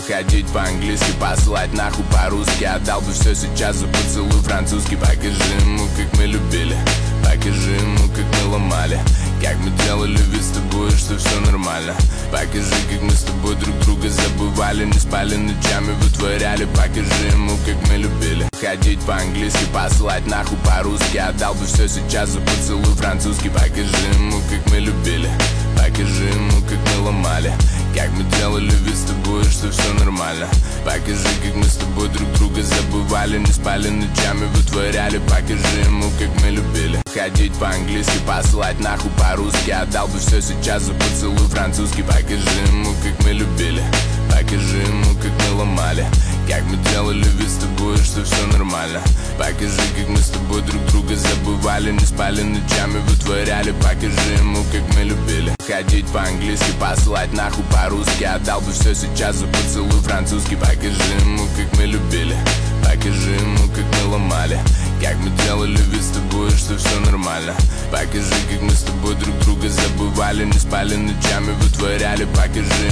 Ходить по-английски, посылать нахуй по-русски. Отдал бы все сейчас за поцелуй французский. Покажи ему, как мы любили, покажи ему, как мы ломали, как мы делали вид с тобой, что все нормально. Покажи, как мы с тобой друг друга забывали, не спали ночами, вытворяли. Покажи ему, как мы любили. Ходить по-английски, посылать нахуй по-русски. Отдал бы все сейчас за поцелуй французский. Покажи ему, как мы любили, покажи ему, как мы ломали, как мы делали вид с тобой, что все нормально. Покажи, как мы с тобой друг друга забывали, не спали ночами, вытворяли. Покажи ему, как мы любили. Ходить по-английски, посылать нахуй по-русски. Отдал бы все сейчас за поцелуй французский. Покажи ему, как мы любили, покажи ему, как мы ломали, как мы делали вид с тобой, что все нормально. Покажи, как мы с тобой друг друга забывали, не спали ночами, вытворяли. Покажи ему, как мы любили. Ходить по-английски, посылать нахуй по-русски. Отдал бы все сейчас за поцелуй французский. Покажи ему, как мы любили, покажи ему, как мы ломали, как мы делали вид с тобой, что все нормально. Покажи, как мы с тобой друг друга забывали, не спали ночами, вытворяли. Покажи